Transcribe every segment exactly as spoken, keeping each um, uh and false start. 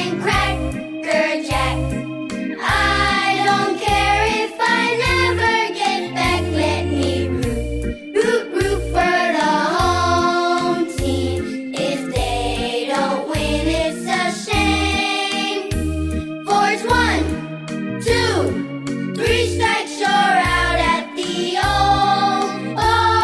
and Cracker Jack. I don't care if I never get back. Let me root, root, root for the home team. If they don't win, it's a shame. For it's one, two, three strikes, you're out at the old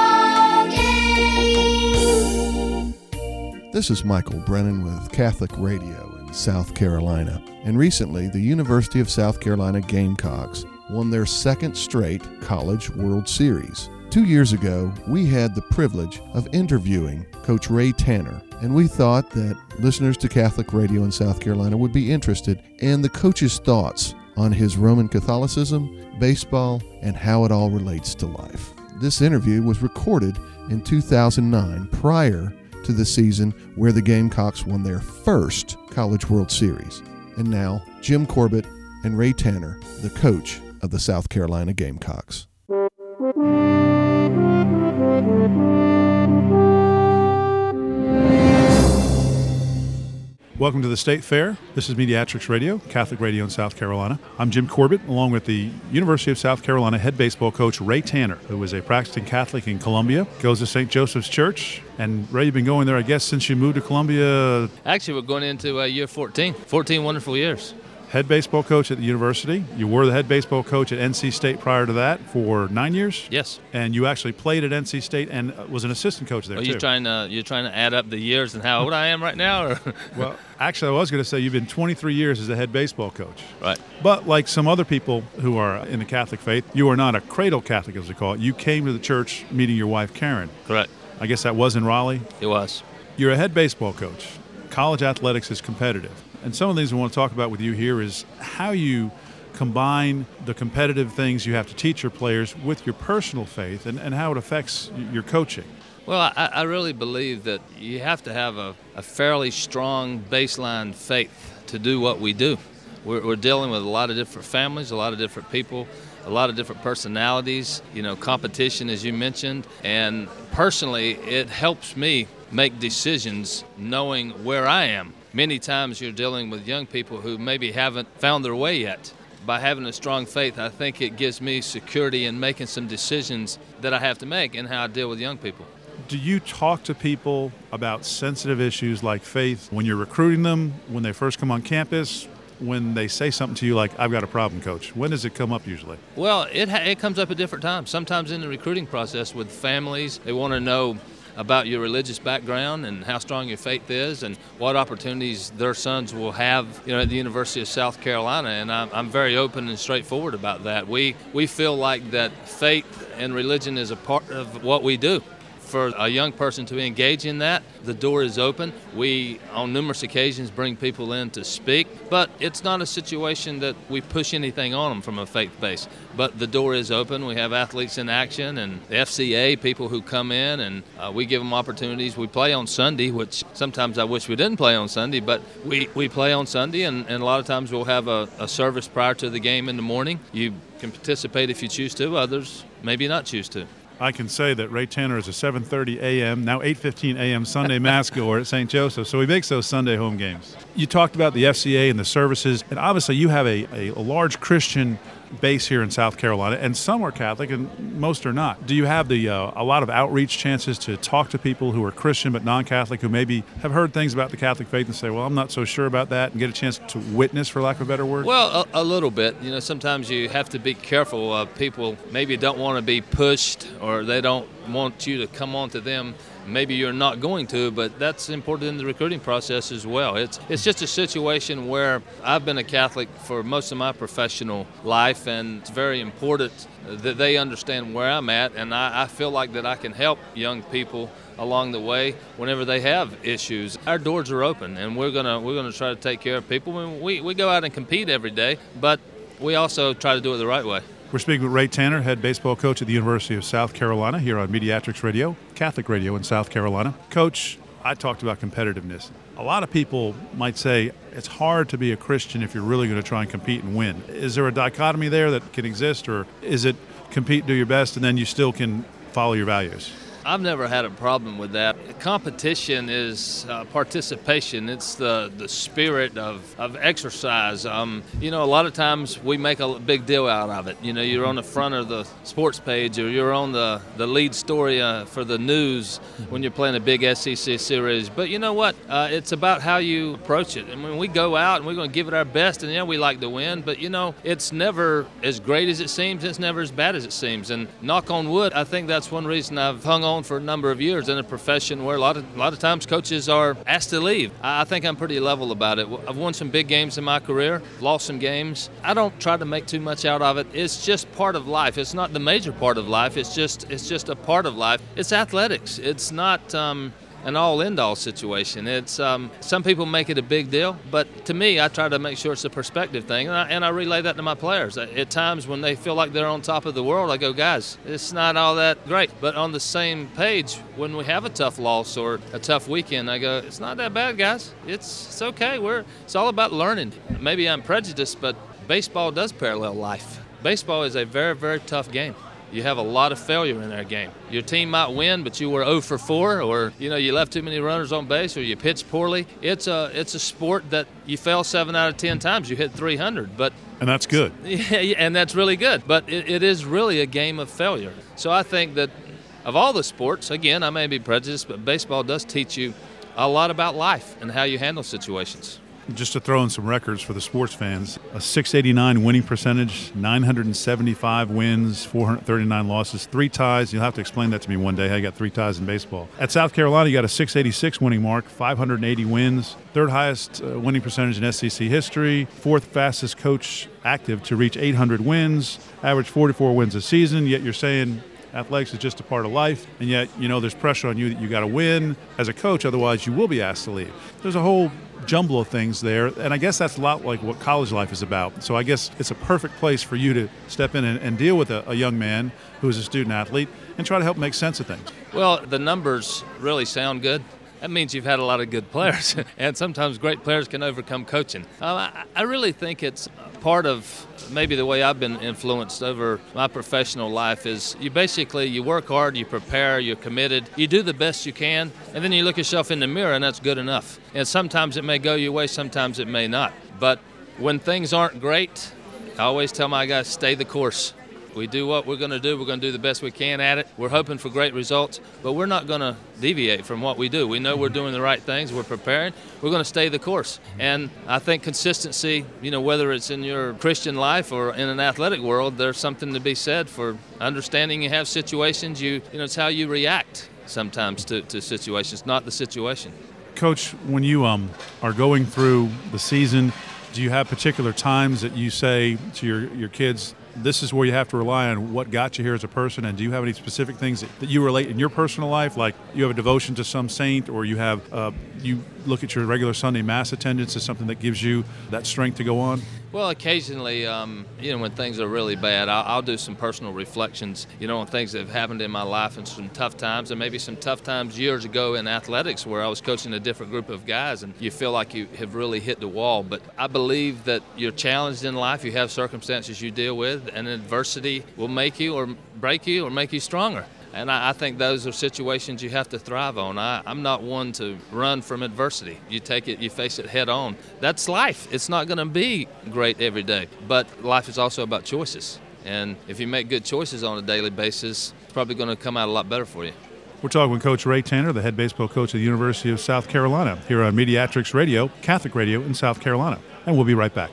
ball game. This is Michael Brennan with Catholic Radio in South Carolina. And recently, the University of South Carolina Gamecocks won their second straight College World Series. Two years ago, we had the privilege of interviewing Coach Ray Tanner, and we thought that listeners to Catholic Radio in South Carolina would be interested in the coach's thoughts on his Roman Catholicism, baseball, and how it all relates to life. This interview was recorded in two thousand nine, prior to the season where the Gamecocks won their first College World Series. And now, Jim Corbett and Ray Tanner, the coach of the South Carolina Gamecocks. Welcome to the State Fair. This is Mediatrix Radio, Catholic Radio in South Carolina. I'm Jim Corbett, along with the University of South Carolina head baseball coach Ray Tanner, who is a practicing Catholic in Columbia, goes to Saint Joseph's Church. And Ray, you've been going there, I guess, since you moved to Columbia. Actually, we're going into uh, year fourteen. fourteen wonderful years. Head baseball coach at the university. You were the head baseball coach at N C State prior to that for nine years? Yes. And you actually played at N C State and was an assistant coach there, Are too. you trying to you're trying to add up the years and how old I am right now? Or? Well, actually, I was going to say you've been twenty-three years as a head baseball coach. Right. But like some other people who are in the Catholic faith, you are not a cradle Catholic, as they call it. You came to the church meeting your wife, Karen. Correct. I guess that was in Raleigh? It was. You're a head baseball coach. College athletics is competitive. And some of the things we want to talk about with you here is how you combine the competitive things you have to teach your players with your personal faith and, and how it affects your coaching. Well, I, I really believe that you have to have a, a fairly strong baseline faith to do what we do. We're, we're dealing with a lot of different families, a lot of different people, a lot of different personalities, you know, competition, as you mentioned. And personally, it helps me make decisions knowing where I am. Many times you're dealing with young people who maybe haven't found their way yet. By having a strong faith, I think it gives me security in making some decisions that I have to make and how I deal with young people. Do you talk to people about sensitive issues like faith when you're recruiting them, when they first come on campus, when they say something to you like, I've got a problem, coach? When does it come up usually? Well, it, ha- it comes up at different times. Sometimes in the recruiting process with families, they want to know about your religious background and how strong your faith is and what opportunities their sons will have, you know, at the University of South Carolina. And I'm, I'm very open and straightforward about that. We we feel like that faith and religion is a part of what we do. For a young person to engage in that, the door is open. We, on numerous occasions, bring people in to speak, but it's not a situation that we push anything on them from a faith base. But the door is open. We have athletes in action and the F C A, people who come in, and uh, we give them opportunities. We play on Sunday, which sometimes I wish we didn't play on Sunday, but we, we play on Sunday, and, and a lot of times we'll have a, a service prior to the game in the morning. You can participate if you choose to. Others maybe not choose to. I can say that Ray Tanner is a seven thirty a.m., now eight fifteen a.m. Sunday mass goer at Saint Joseph, so he makes those Sunday home games. You talked about the F C A and the services, and obviously you have a, a, a large Christian base here in South Carolina, and some are Catholic and most are not. Do you have the uh, a lot of outreach chances to talk to people who are Christian but non-Catholic who maybe have heard things about the Catholic faith and say, well, I'm not so sure about that, and get a chance to witness, for lack of a better word? Well, a, a little bit. You know, sometimes you have to be careful. Uh, people maybe don't want to be pushed, or they don't want you to come on to them. Maybe you're not going to, but that's important in the recruiting process as well. It's it's just a situation where I've been a Catholic for most of my professional life, and it's very important that they understand where I'm at, and I, I feel like that I can help young people along the way whenever they have issues. Our doors are open, and we're gonna we're gonna try to take care of people. We we go out and compete every day, but we also try to do it the right way. We're speaking with Ray Tanner, head baseball coach at the University of South Carolina, here on Mediatrix Radio, Catholic Radio in South Carolina. Coach, I talked about competitiveness. A lot of people might say it's hard to be a Christian if you're really going to try and compete and win. Is there a dichotomy there that can exist, or is it compete, do your best, and then you still can follow your values? I've never had a problem with that. Competition is uh, participation. It's the, the spirit of, of exercise. Um, you know, a lot of times we make a big deal out of it. You know, you're on the front of the sports page or you're on the, the lead story uh, for the news when you're playing a big S E C series. But you know what? Uh, it's about how you approach it. And when we go out and we're going to give it our best, and yeah, we like to win, but you know, it's never as great as it seems. It's never as bad as it seems. And knock on wood, I think that's one reason I've hung on for a number of years in a profession where a lot of a lot of times coaches are asked to leave. I think I'm pretty level about it. I've won some big games in my career, lost some games. I don't try to make too much out of it. It's just part of life. It's not the major part of life. It's just it's just a part of life. It's athletics. It's not um, an all-end-all situation. It's um, some people make it a big deal, but to me, I try to make sure it's a perspective thing, and I, and I relay that to my players. At times when they feel like they're on top of the world, I go, guys, it's not all that great. But on the same page, when we have a tough loss or a tough weekend, I go, it's not that bad, guys. It's it's okay. We're it's all about learning. Maybe I'm prejudiced, but baseball does parallel life. Baseball is a very, very tough game. You have a lot of failure in that game. Your team might win, but you were oh for four, or you know you left too many runners on base, or you pitched poorly. It's a it's a sport that you fail seven out of ten times. You hit three hundred, but and that's good. Yeah, and that's really good. But it, it is really a game of failure. So I think that of all the sports, again, I may be prejudiced, but baseball does teach you a lot about life and how you handle situations. Just to throw in some records for the sports fans, a six eighty-nine winning percentage, nine hundred seventy-five wins, four hundred thirty-nine losses, three ties. You'll have to explain that to me one day, how you got three ties in baseball. At South Carolina, you got a six eighty-six winning mark, five hundred eighty wins, third highest uh, winning percentage in S E C history, fourth fastest coach active to reach eight hundred wins, average forty-four wins a season, yet you're saying athletics is just a part of life, and yet, you know, there's pressure on you that you got to win as a coach, otherwise you will be asked to leave. There's a whole jumble of things there, and I guess that's a lot like what college life is about. So I guess it's a perfect place for you to step in and, and deal with a, a young man who is a student athlete and try to help make sense of things. Well, the numbers really sound good. That means you've had a lot of good players, and sometimes great players can overcome coaching. Um, I, I really think it's part of maybe the way I've been influenced over my professional life is you basically, you work hard, you prepare, you're committed, you do the best you can, and then you look yourself in the mirror, and that's good enough. And sometimes it may go your way, sometimes it may not. But when things aren't great, I always tell my guys, stay the course. We do what we're going to do. We're going to do the best we can at it. We're hoping for great results, but we're not going to deviate from what we do. We know we're doing the right things. We're preparing. We're going to stay the course. And I think consistency, you know, whether it's in your Christian life or in an athletic world, there's something to be said for understanding you have situations. You, you know, it's how you react sometimes to, to situations, not the situation. Coach, when you um, are going through the season, do you have particular times that you say to your, your kids, this is where you have to rely on what got you here as a person, and do you have any specific things that, that you relate in your personal life, like you have a devotion to some saint, or you have uh, you look at your regular Sunday Mass attendance as something that gives you that strength to go on? Well, occasionally, um, you know, when things are really bad, I'll, I'll do some personal reflections, you know, on things that have happened in my life and some tough times, and maybe some tough times years ago in athletics where I was coaching a different group of guys, and you feel like you have really hit the wall. But I believe that you're challenged in life, you have circumstances you deal with, and adversity will make you or break you or make you stronger. And I, I think those are situations you have to thrive on. I, I'm not one to run from adversity. You take it, you face it head on. That's life. It's not going to be great every day. But life is also about choices. And if you make good choices on a daily basis, it's probably going to come out a lot better for you. We're talking with Coach Ray Tanner, the head baseball coach at the University of South Carolina, here on Mediatrix Radio, Catholic Radio in South Carolina. And we'll be right back.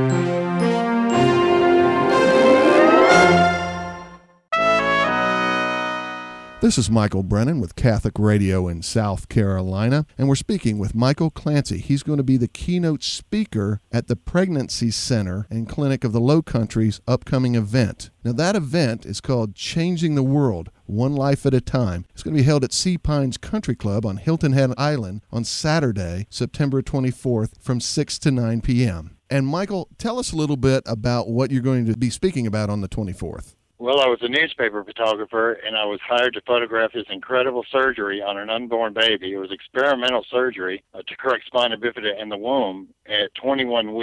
This is Michael Brennan with Catholic Radio in South Carolina, and we're speaking with Michael Clancy. He's going to be the keynote speaker at the Pregnancy Center and Clinic of the Low Country's upcoming event. Now, that event is called Changing the World, One Life at a Time. It's going to be held at Sea Pines Country Club on Hilton Head Island on Saturday, September twenty-fourth from six to nine p.m. And Michael, tell us a little bit about what you're going to be speaking about on the twenty-fourth. Well, I was a newspaper photographer, and I was hired to photograph this incredible surgery on an unborn baby. It was experimental surgery uh, to correct spina bifida in the womb at twenty-one weeks.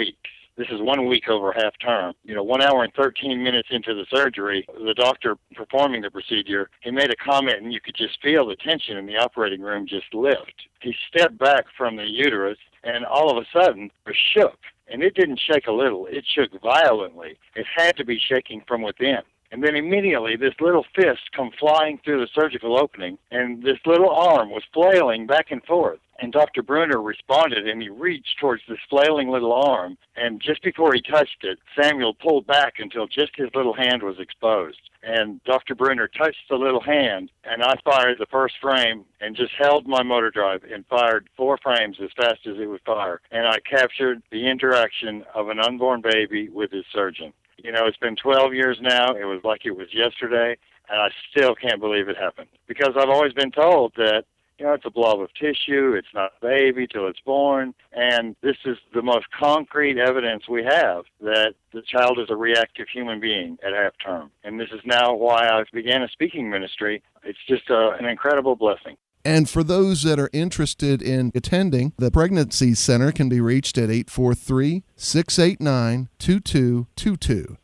This is one week over half term. You know, one hour and thirteen minutes into the surgery, the doctor performing the procedure, he made a comment and you could just feel the tension in the operating room just lift. He stepped back from the uterus and all of a sudden it shook. And it didn't shake a little, it shook violently. It had to be shaking from within. And then immediately this little fist come flying through the surgical opening, and this little arm was flailing back and forth. And Doctor Bruner responded, and he reached towards this flailing little arm, and just before he touched it, Samuel pulled back until just his little hand was exposed. And Doctor Bruner touched the little hand, and I fired the first frame and just held my motor drive and fired four frames as fast as it would fire. And I captured the interaction of an unborn baby with his surgeon. You know, it's been twelve years now. It was like it was yesterday, and I still can't believe it happened. Because I've always been told that, you know, it's a blob of tissue, it's not a baby till it's born, and this is the most concrete evidence we have that the child is a reactive human being at half term. And this is now why I began a speaking ministry. It's just a, an incredible blessing. And for those that are interested in attending, the Pregnancy Center can be reached at eight four three, six eight nine, two two two two.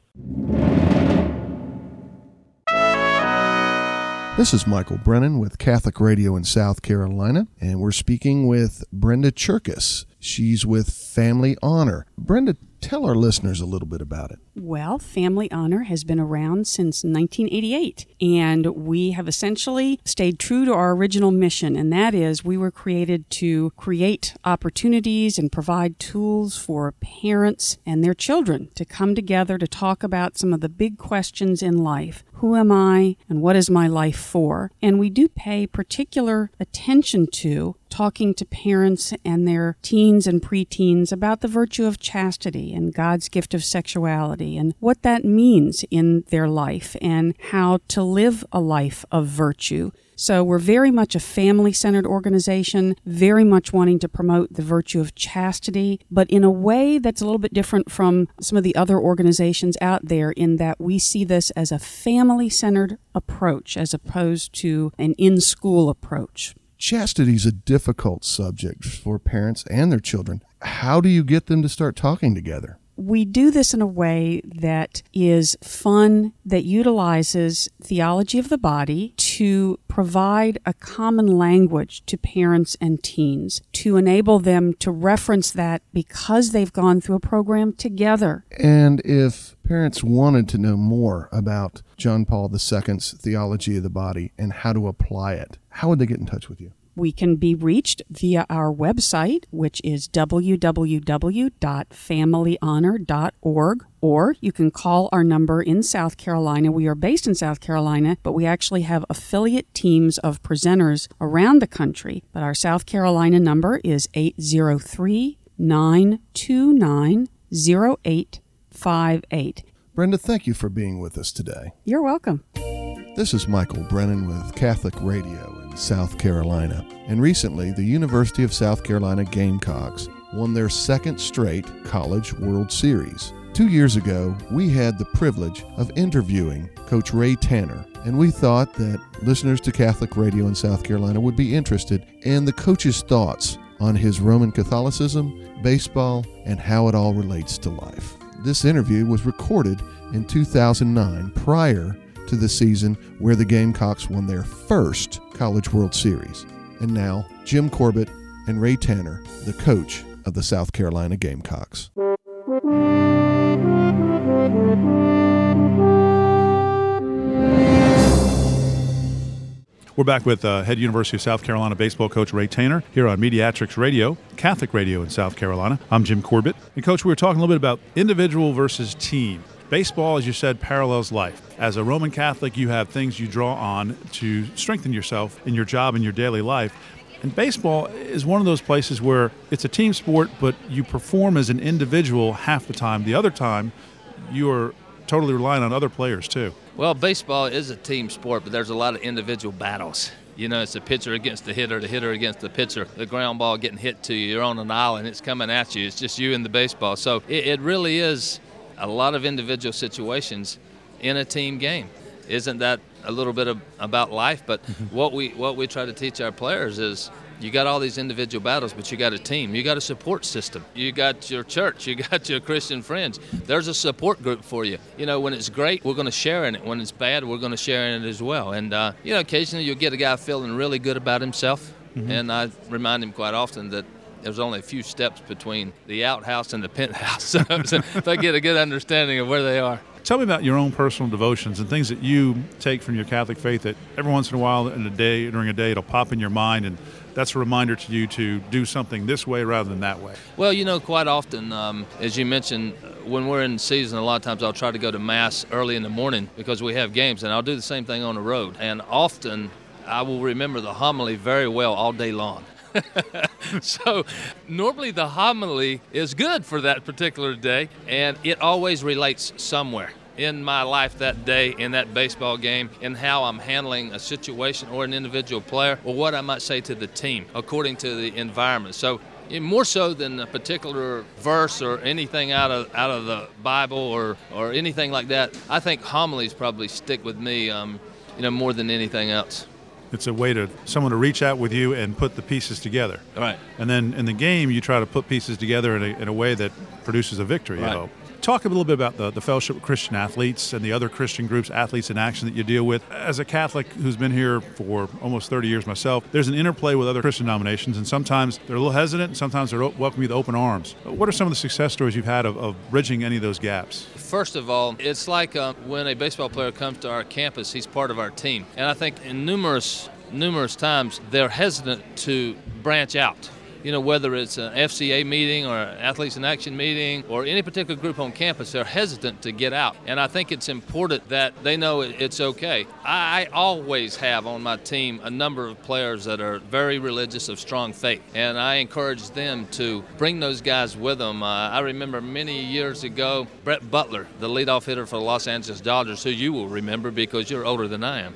This is Michael Brennan with Catholic Radio in South Carolina, and we're speaking with Brenda Cherkis. She's with Family Honor. Brenda, tell our listeners a little bit about it. Well, Family Honor has been around since nineteen eighty-eight, and we have essentially stayed true to our original mission, and that is we were created to create opportunities and provide tools for parents and their children to come together to talk about some of the big questions in life. Who am I, and what is my life for? And we do pay particular attention to talking to parents and their teens and preteens about the virtue of chastity and God's gift of sexuality and what that means in their life and how to live a life of virtue. So we're very much a family-centered organization, very much wanting to promote the virtue of chastity, but in a way that's a little bit different from some of the other organizations out there in that we see this as a family-centered approach as opposed to an in-school approach. Chastity is a difficult subject for parents and their children. How do you get them to start talking together? We do this in a way that is fun, that utilizes theology of the body to provide a common language to parents and teens, to enable them to reference that because they've gone through a program together. And if parents wanted to know more about John Paul the Second's theology of the body and how to apply it, how would they get in touch with you? We can be reached via our website, which is w w w dot family honor dot org, or you can call our number in South Carolina. We are based in South Carolina, but we actually have affiliate teams of presenters around the country. But our South Carolina number is eight zero three, nine two nine, zero eight five eight. Brenda, thank you for being with us today. You're welcome. This is Michael Brennan with Catholic Radio in South Carolina. And recently, the University of South Carolina Gamecocks won their second straight College World Series. Two years ago, we had the privilege of interviewing Coach Ray Tanner, and we thought that listeners to Catholic Radio in South Carolina would be interested in the coach's thoughts on his Roman Catholicism, baseball, and how it all relates to life. This interview was recorded in two thousand nine, prior to the season where the Gamecocks won their first College World Series. And now, Jim Corbett and Ray Tanner, the coach of the South Carolina Gamecocks. We're back with uh, head University of South Carolina baseball coach Ray Tanner here on Mediatrix Radio, Catholic Radio in South Carolina. I'm Jim Corbett. And Coach, we were talking a little bit about individual versus team. Baseball, as you said, parallels life. As a Roman Catholic, you have things you draw on to strengthen yourself in your job and your daily life. And baseball is one of those places where it's a team sport, but you perform as an individual half the time. The other time, you are totally relying on other players, too. Well, baseball is a team sport, but there's a lot of individual battles. You know, it's the pitcher against the hitter, the hitter against the pitcher, the ground ball getting hit to you. You're on an island, it's coming at you. It's just you and the baseball. So it, it really is a lot of individual situations in a team game. Isn't that a little bit of, about life? But what we what we try to teach our players is you got all these individual battles, but you got a team. You got a support system. You got your church. You got your Christian friends. There's a support group for you. You know, when it's great, we're going to share in it. When it's bad, we're going to share in it as well. And, uh, you know, occasionally you'll get a guy feeling really good about himself. Mm-hmm. And I remind him quite often that there's only a few steps between the outhouse and the penthouse. So they get a good understanding of where they are. Tell me about your own personal devotions and things that you take from your Catholic faith that every once in a while in a day, during a day, it'll pop in your mind, and that's a reminder to you to do something this way rather than that way. Well, you know, quite often, um, as you mentioned, when we're in season, a lot of times I'll try to go to Mass early in the morning because we have games, and I'll do the same thing on the road. And often I will remember the homily very well all day long. So normally the homily is good for that particular day, and it always relates somewhere in my life that day, in that baseball game, in how I'm handling a situation or an individual player, or what I might say to the team according to the environment. So more so than a particular verse or anything out of out of the Bible or, or anything like that, I think homilies probably stick with me um, you know, more than anything else. It's a way to someone to reach out with you and put the pieces together. Right. And then in the game, you try to put pieces together in a, in a way that produces a victory. Right. You know. Talk a little bit about the, the Fellowship of Christian Athletes and the other Christian groups, Athletes in Action, that you deal with. As a Catholic who's been here for almost thirty years myself, there's an interplay with other Christian denominations, and sometimes they're a little hesitant, and sometimes they're welcome you with open arms. What are some of the success stories you've had of, of bridging any of those gaps? First of all, it's like uh, when a baseball player comes to our campus, he's part of our team. And I think in numerous, numerous times, they're hesitant to branch out. You know, whether it's an F C A meeting or an Athletes in Action meeting or any particular group on campus, they're hesitant to get out. And I think it's important that they know it's okay. I always have on my team a number of players that are very religious, of strong faith. And I encourage them to bring those guys with them. Uh, I remember many years ago, Brett Butler, the leadoff hitter for the Los Angeles Dodgers, who you will remember because you're older than I am.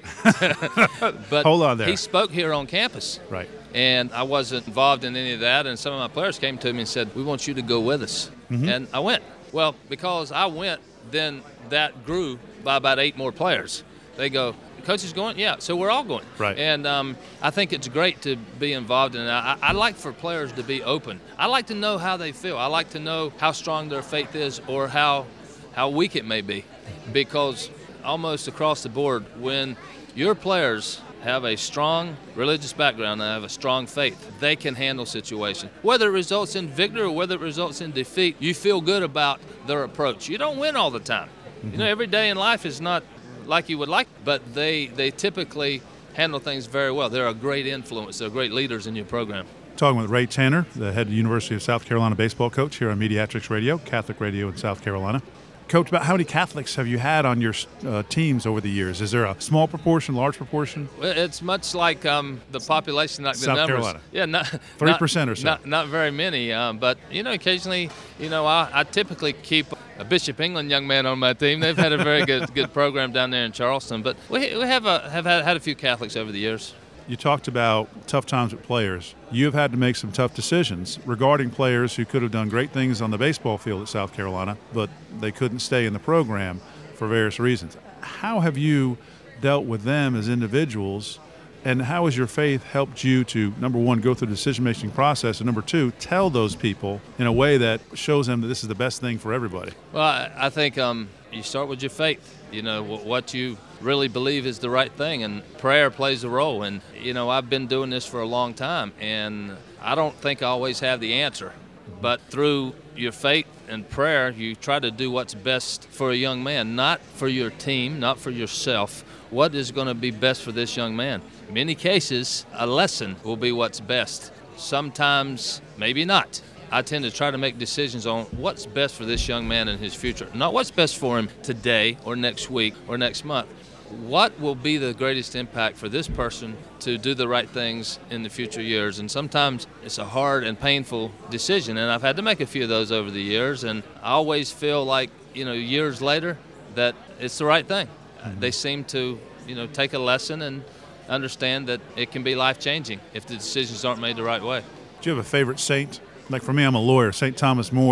But hold on there. He spoke here on campus. Right. And I wasn't involved in any of that, and some of my players came to me and said, we want you to go with us. Mm-hmm. And I went. Well, because I went, then that grew by about eight more players. They go, the coach is going? Yeah, so we're all going. Right. And um, I think it's great to be involved in it. I, I like for players to be open. I like to know how they feel. I like to know how strong their faith is or how how weak it may be. Because almost across the board, when your players have a strong religious background and have a strong faith, they can handle situations. Whether it results in victory or whether it results in defeat, you feel good about their approach. You don't win all the time. Mm-hmm. You know, every day in life is not like you would like, but they, they typically handle things very well. They're a great influence. They're great leaders in your program. Talking with Ray Tanner, the head of the University of South Carolina baseball coach here on Mediatrix Radio, Catholic Radio in South Carolina. Coach, about how many Catholics have you had on your uh, teams over the years? Is there a small proportion, large proportion? Well, it's much like um, the population, like the South numbers. Carolina. Yeah, not three percent or so. Not, not very many, um, but you know, occasionally, you know, I, I typically keep a Bishop England young man on my team. They've had a very good good program down there in Charleston, but we, we have a, have had, had a few Catholics over the years. You talked about tough times with players. You've had to make some tough decisions regarding players who could have done great things on the baseball field at South Carolina, but they couldn't stay in the program for various reasons. How have you dealt with them as individuals, and how has your faith helped you to, number one, go through the decision-making process, and number two, tell those people in a way that shows them that this is the best thing for everybody? Well, I, I think um, you start with your faith. You know, what you really believe is the right thing, and prayer plays a role. And, you know, I've been doing this for a long time, and I don't think I always have the answer. But through your faith and prayer, you try to do what's best for a young man, not for your team, not for yourself. What is going to be best for this young man? In many cases, a lesson will be what's best. Sometimes, maybe not. I tend to try to make decisions on what's best for this young man in his future. Not what's best for him today or next week or next month. What will be the greatest impact for this person to do the right things in the future years? And sometimes it's a hard and painful decision, and I've had to make a few of those over the years, and I always feel like, you know, years later that it's the right thing. Mm-hmm. They seem to, you know, take a lesson and understand that it can be life-changing if the decisions aren't made the right way. Do you have a favorite saint? Like for me, I'm a lawyer. Saint Thomas More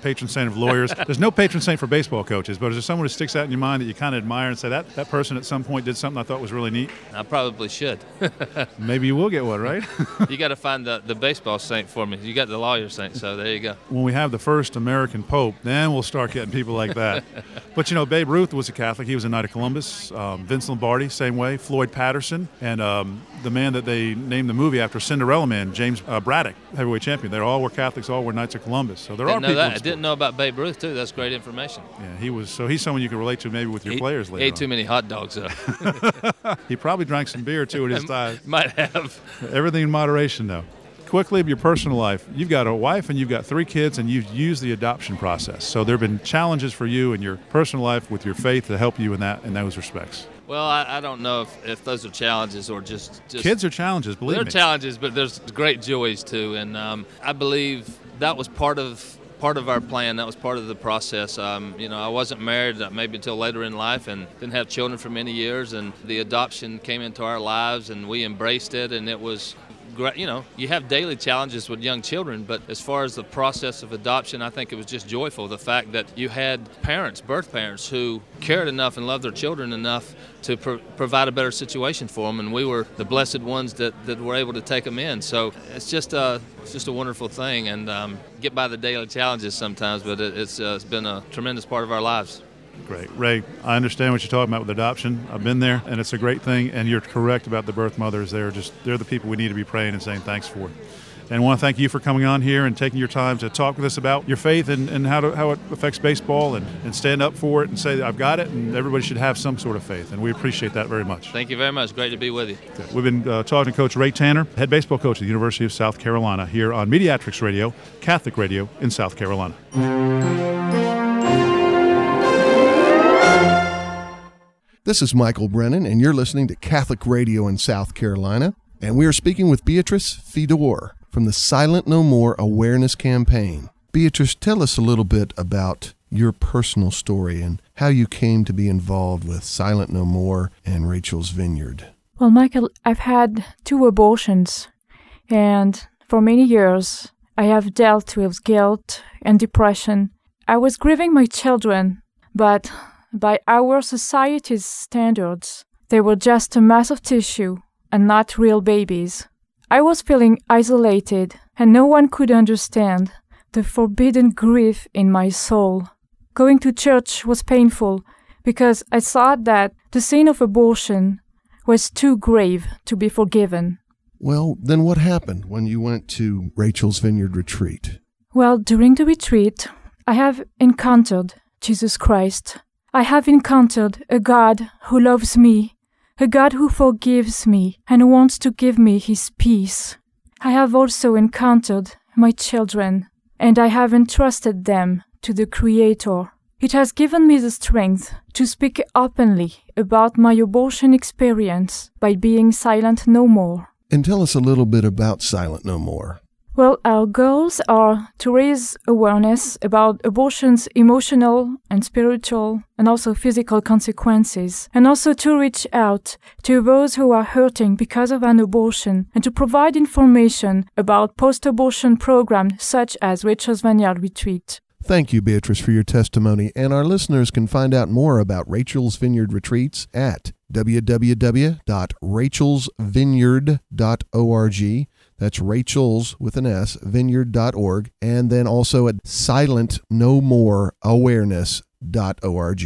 patron saint of lawyers. There's no patron saint for baseball coaches, but is there someone who sticks out in your mind that you kind of admire and say, that, that person at some point did something I thought was really neat? I probably should. Maybe you will get one, right? You got to find the, the baseball saint for me. You got the lawyer saint, so there you go. When we have the first American Pope, then we'll start getting people like that. But, you know, Babe Ruth was a Catholic. He was a Knight of Columbus. Um, Vince Lombardi, same way. Floyd Patterson. And um, the man that they named the movie after, Cinderella Man, James uh, Braddock, heavyweight champion. They all were Catholics, all were Knights of Columbus. So there didn't are know people. That. I didn't know about Babe Ruth, too. That's great information. Yeah, he was. So he's someone you can relate to maybe with your he, players later He ate on. too many hot dogs, though. He probably drank some beer, too, at his time. Might have. Everything in moderation, though. Quickly, your personal life. You've got a wife and you've got three kids, and you've used the adoption process. So there have been challenges for you in your personal life with your faith to help you in that in those respects. Well, I, I don't know if, if those are challenges or just, just kids are challenges. Believe they're me. They're challenges, but there's great joys too, and um, I believe that was part of part of our plan. That was part of the process. Um, you know, I wasn't married maybe until later in life, and didn't have children for many years. And the adoption came into our lives, and we embraced it, and it was. You know, you have daily challenges with young children, but as far as the process of adoption, I think it was just joyful. The fact that you had parents, birth parents, who cared enough and loved their children enough to pro- provide a better situation for them, and we were the blessed ones that, that were able to take them in. So it's just a, it's just a wonderful thing, and um, get by the daily challenges sometimes, but it, it's, uh, it's been a tremendous part of our lives. Great. Ray, I understand what you're talking about with adoption. I've been there, and it's a great thing, and you're correct about the birth mothers. They're just they're the people we need to be praying and saying thanks for. And I want to thank you for coming on here and taking your time to talk with us about your faith and, and how to, how it affects baseball, and, and stand up for it and say, I've got it, and everybody should have some sort of faith, and we appreciate that very much. Thank you very much. Great to be with you. Okay. We've been uh, talking to Coach Ray Tanner, head baseball coach at the University of South Carolina, here on Mediatrix Radio, Catholic Radio in South Carolina. This is Michael Brennan, and you're listening to Catholic Radio in South Carolina, and we are speaking with Beatrice Fedor from the Silent No More Awareness Campaign. Beatrice, tell us a little bit about your personal story and how you came to be involved with Silent No More and Rachel's Vineyard. Well, Michael, I've had two abortions, and for many years I have dealt with guilt and depression. I was grieving my children, but by our society's standards, they were just a mass of tissue and not real babies. I was feeling isolated, and no one could understand the forbidden grief in my soul. Going to church was painful because I thought that the sin of abortion was too grave to be forgiven. Well, then what happened when you went to Rachel's Vineyard retreat? Well, during the retreat, I have encountered Jesus Christ. I have encountered a God who loves me, a God who forgives me and wants to give me his peace. I have also encountered my children, and I have entrusted them to the Creator. It has given me the strength to speak openly about my abortion experience by being silent no more. And tell us a little bit about Silent No More. Well, our goals are to raise awareness about abortion's emotional and spiritual and also physical consequences, and also to reach out to those who are hurting because of an abortion, and to provide information about post-abortion programs such as Rachel's Vineyard Retreat. Thank you, Beatrice, for your testimony, and our listeners can find out more about Rachel's Vineyard Retreats at w w w dot rachels vineyard dot org. That's Rachel's with an S, vineyard dot org, and then also at silent no more awareness dot org.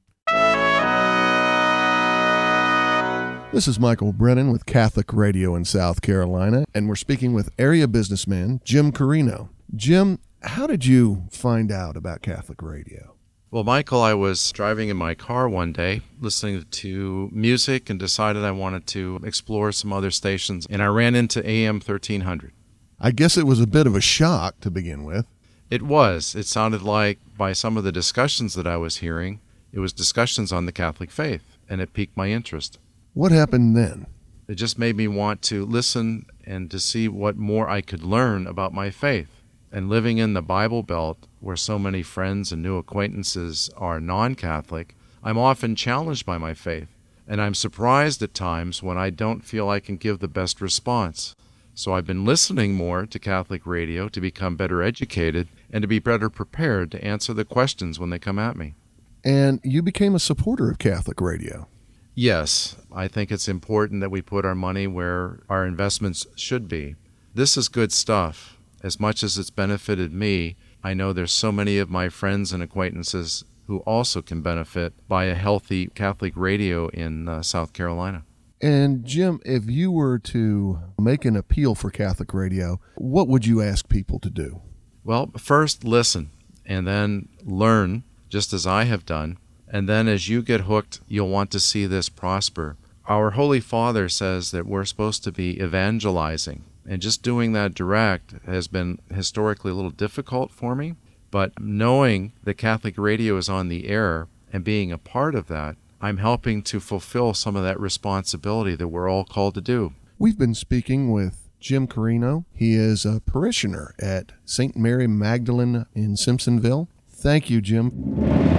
This is Michael Brennan with Catholic Radio in South Carolina, and we're speaking with area businessman Jim Carino. Jim, how did you find out about Catholic Radio? Well, Michael, I was driving in my car one day, listening to music, and decided I wanted to explore some other stations, and I ran into A M thirteen hundred. I guess it was a bit of a shock to begin with. It was. It sounded like, by some of the discussions that I was hearing, it was discussions on the Catholic faith, and it piqued my interest. What happened then? It just made me want to listen and to see what more I could learn about my faith. And living in the Bible Belt, where so many friends and new acquaintances are non-Catholic, I'm often challenged by my faith, and I'm surprised at times when I don't feel I can give the best response. So I've been listening more to Catholic radio to become better educated, and to be better prepared to answer the questions when they come at me. And you became a supporter of Catholic Radio. Yes, I think it's important that we put our money where our investments should be. This is good stuff. As much as it's benefited me, I know there's so many of my friends and acquaintances who also can benefit by a healthy Catholic radio in uh, South Carolina. And Jim, if you were to make an appeal for Catholic Radio, what would you ask people to do? Well, first listen, and then learn, just as I have done. And then as you get hooked, you'll want to see this prosper. Our Holy Father says that we're supposed to be evangelizing, and just doing that direct has been historically a little difficult for me. But knowing that Catholic Radio is on the air and being a part of that, I'm helping to fulfill some of that responsibility that we're all called to do. We've been speaking with Jim Carino. He is a parishioner at Saint Mary Magdalene in Simpsonville. Thank you, Jim.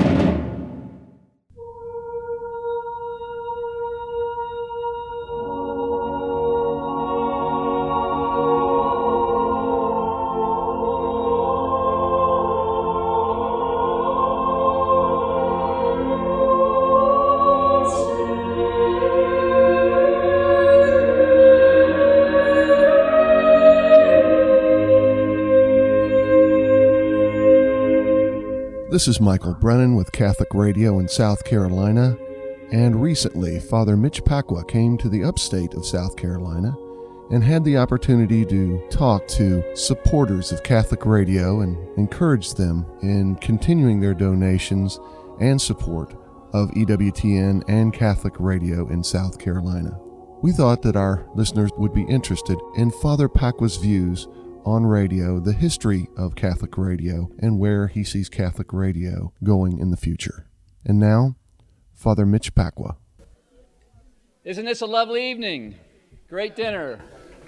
This is Michael Brennan with Catholic Radio in South Carolina, and recently Father Mitch Pacwa came to the upstate of South Carolina and had the opportunity to talk to supporters of Catholic Radio and encourage them in continuing their donations and support of E W T N and Catholic Radio in South Carolina. We thought that our listeners would be interested in Father Pacwa's views on radio, the history of Catholic Radio, and where he sees Catholic Radio going in the future. And now, Father Mitch Pacwa. Isn't this a lovely evening? Great dinner.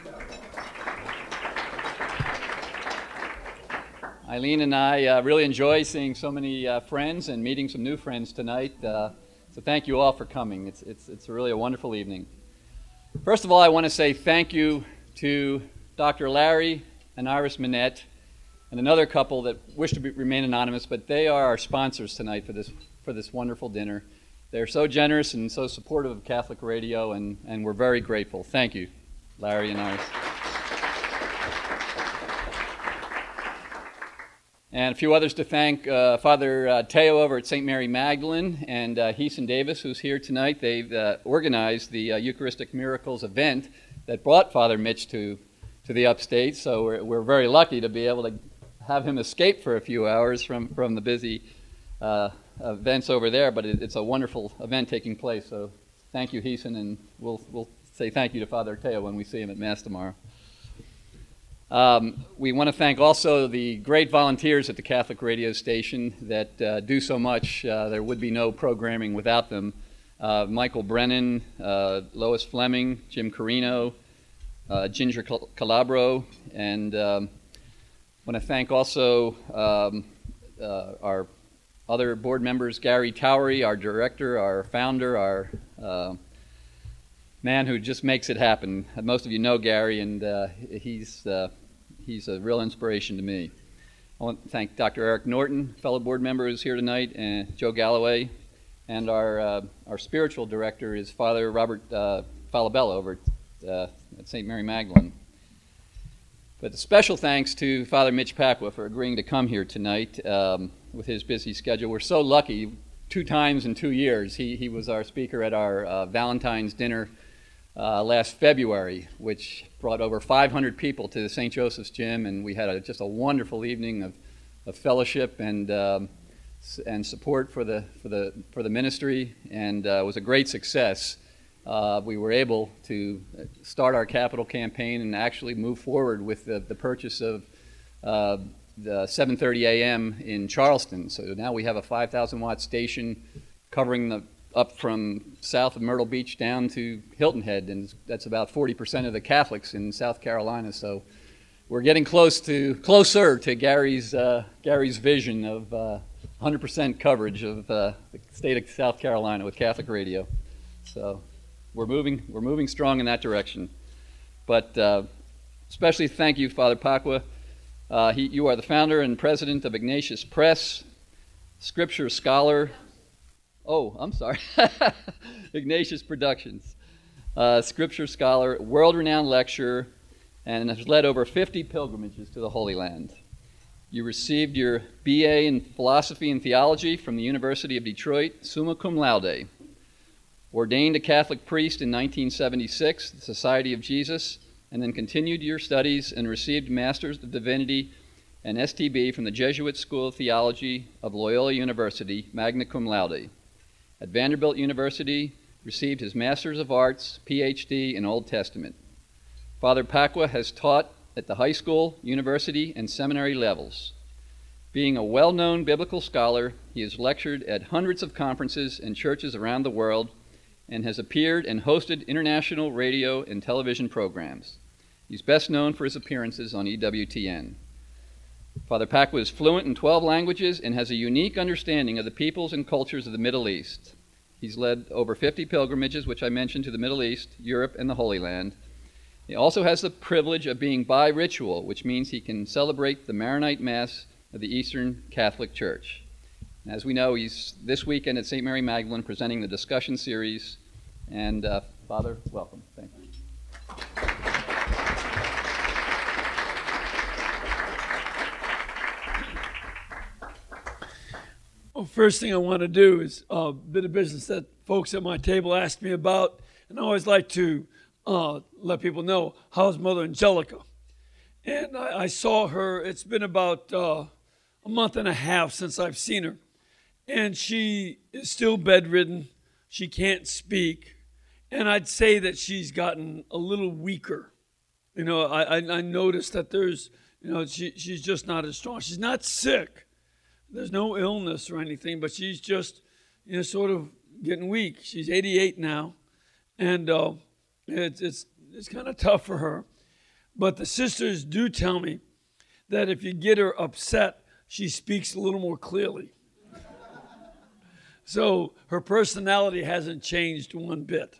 Eileen and I uh, really enjoy seeing so many uh, friends and meeting some new friends tonight. Uh, so thank you all for coming. It's, it's, it's really a wonderful evening. First of all, I want to say thank you to Doctor Larry and Iris Minette, and another couple that wish to be, remain anonymous, but they are our sponsors tonight for this for this wonderful dinner. They're so generous and so supportive of Catholic Radio, and, and we're very grateful. Thank you, Larry and Iris. And a few others to thank, uh, Father uh, Teo over at Saint Mary Magdalene, and uh, Heason Davis, who's here tonight. They've uh, organized the uh, Eucharistic Miracles event that brought Father Mitch to to the upstate, so we're, we're very lucky to be able to have him escape for a few hours from, from the busy uh, events over there, but it, it's a wonderful event taking place, so thank you, Heason, and we'll we'll say thank you to Father Teo when we see him at Mass tomorrow. Um, we want to thank also the great volunteers at the Catholic radio station that uh, do so much. Uh, there would be no programming without them. Uh, Michael Brennan, uh, Lois Fleming, Jim Carino, Uh, Ginger Cal- Calabro, and um, want to thank also um, uh, our other board members, Gary Towery, our director, our founder, our uh, man who just makes it happen. Most of you know Gary, and uh, he's uh, he's a real inspiration to me. I want to thank Doctor Eric Norton, fellow board member who's here tonight, and Joe Galloway, and our uh, our spiritual director is Father Robert uh, Falabella over at uh, at Saint Mary Magdalene. But a special thanks to Father Mitch Pacwa for agreeing to come here tonight um, with his busy schedule. We're so lucky, two times in two years. He he was our speaker at our uh, Valentine's dinner uh, last February, which brought over five hundred people to the Saint Joseph's Gym, and we had a, just a wonderful evening of, of fellowship and um, and support for the for the for the ministry, and uh, it was a great success. Uh, we were able to start our capital campaign and actually move forward with the, the purchase of uh, the seven thirty a.m. in Charleston. So now we have a five thousand watt station covering the up from south of Myrtle Beach down to Hilton Head, and that's about forty percent of the Catholics in South Carolina. So we're getting close to closer to Gary's uh, Gary's vision of uh, one hundred percent coverage of uh, the state of South Carolina with Catholic radio. So we're moving we're moving strong in that direction. But uh, especially thank you, Father Pacwa. Uh, he, you are the founder and president of Ignatius Press, scripture scholar. Oh, I'm sorry. Ignatius Productions. Uh, scripture scholar, world-renowned lecturer, and has led over fifty pilgrimages to the Holy Land. You received your B A in Philosophy and Theology from the University of Detroit, summa cum laude. Ordained a Catholic priest in nineteen seventy-six, the Society of Jesus, and then continued your studies and received Masters of Divinity and S T B from the Jesuit School of Theology of Loyola University, magna cum laude. At Vanderbilt University, received his Masters of Arts, P H D in Old Testament. Father Pacwa has taught at the high school, university, and seminary levels. Being a well-known biblical scholar, he has lectured at hundreds of conferences and churches around the world and has appeared and hosted international radio and television programs. He's best known for his appearances on E W T N. Father Pacwa is fluent in twelve languages and has a unique understanding of the peoples and cultures of the Middle East. He's led over fifty pilgrimages, which I mentioned, to the Middle East, Europe, and the Holy Land. He also has the privilege of being bi-ritual, which means he can celebrate the Maronite Mass of the Eastern Catholic Church. And as we know, he's this weekend at Saint Mary Magdalene presenting the discussion series. And uh, Father, welcome. Thank you. Well, first thing I want to do is a bit of business that folks at my table asked me about, and I always like to uh, let people know, how's Mother Angelica? And I, I saw her, it's been about uh, a month and a half since I've seen her, and she is still bedridden. She can't speak, and I'd say that she's gotten a little weaker. You know, I, I, I noticed that there's, you know, she, she's just not as strong. She's not sick. There's no illness or anything, but she's just, you know, sort of getting weak. She's eighty-eight now, and uh, it's it's it's kind of tough for her. But the sisters do tell me that if you get her upset, she speaks a little more clearly. So her personality hasn't changed one bit.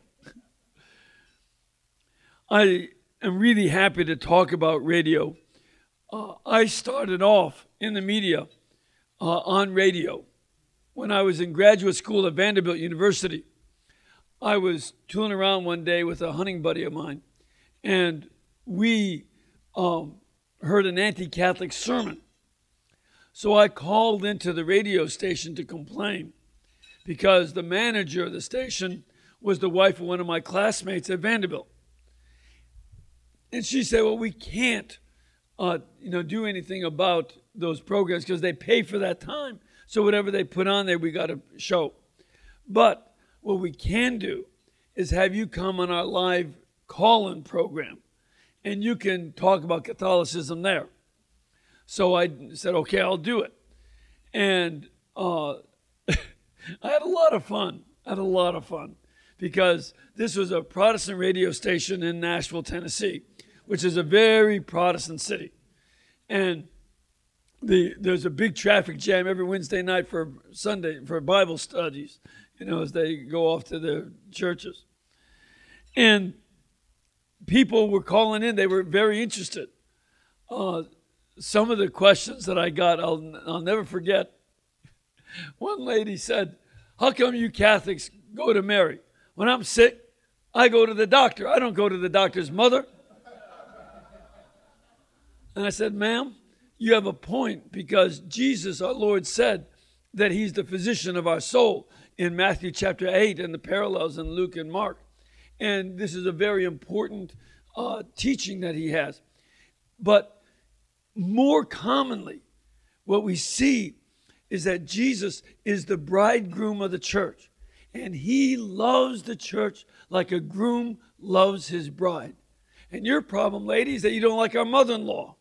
I am really happy to talk about radio. Uh, I started off in the media Uh, on radio. When I was in graduate school at Vanderbilt University, I was tooling around one day with a hunting buddy of mine, and we um, heard an anti-Catholic sermon. So I called into the radio station to complain because the manager of the station was the wife of one of my classmates at Vanderbilt. And she said, well, we can't uh, you know, do anything about those programs because they pay for that time. So whatever they put on there, we got to show. But what we can do is have you come on our live call-in program, and you can talk about Catholicism there. So I said, okay, I'll do it. And uh, I had a lot of fun. I had a lot of fun because this was a Protestant radio station in Nashville, Tennessee, which is a very Protestant city. And the there's a big traffic jam every Wednesday night for Sunday, for Bible studies, you know, as they go off to their churches. And people were calling in. They were very interested. Uh, some of the questions that I got, I'll, I'll never forget. One lady said, how come you Catholics go to Mary? When I'm sick, I go to the doctor. I don't go to the doctor's mother. And I said, ma'am, you have a point, because Jesus, our Lord, said that he's the physician of our soul in Matthew chapter eight and the parallels in Luke and Mark. And this is a very important uh, teaching that he has. But more commonly, what we see is that Jesus is the bridegroom of the church. And he loves the church like a groom loves his bride. And your problem, ladies, is that you don't like our mother-in-law.